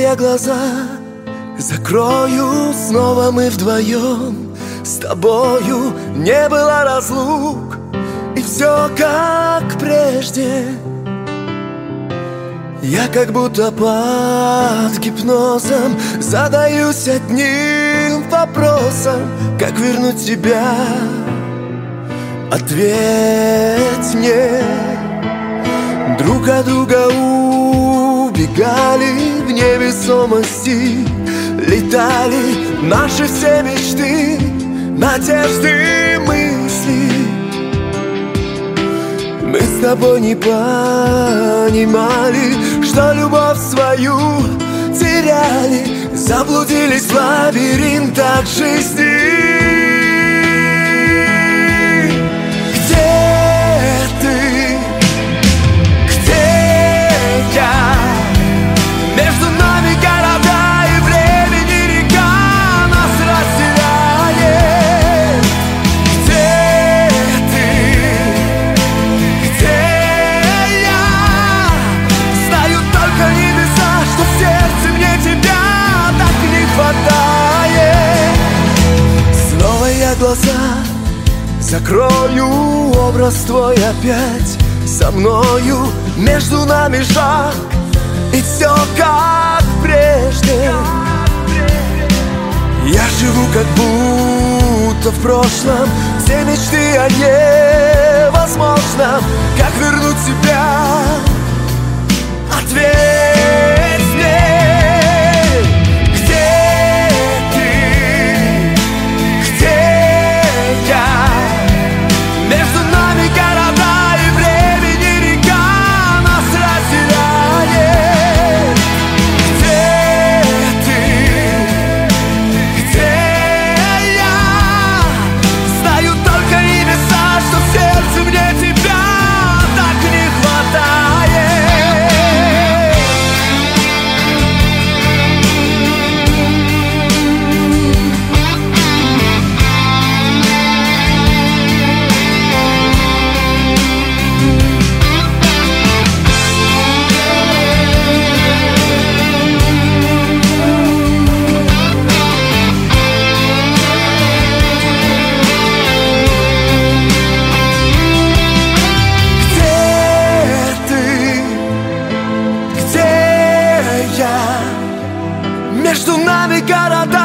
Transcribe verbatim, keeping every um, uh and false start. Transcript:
я глаза закрою, снова мы вдвоем. С тобою не было разлук, и все как прежде. Я как будто под гипнозом задаюсь одним вопросом: как вернуть тебя? Ответь мне. Друг от друга убегали в невесомости, летали наши все мечты, надежды, мысли. Мы с тобой не понимали, что любовь свою теряли, заблудились в лабиринтах жизни. Глаза закрою, образ твой опять со мною, между нами шаг, и все как прежде. Я живу как будто в прошлом, все мечты о невозможном. Как вернуть тебя? Ответь мне. Между нами города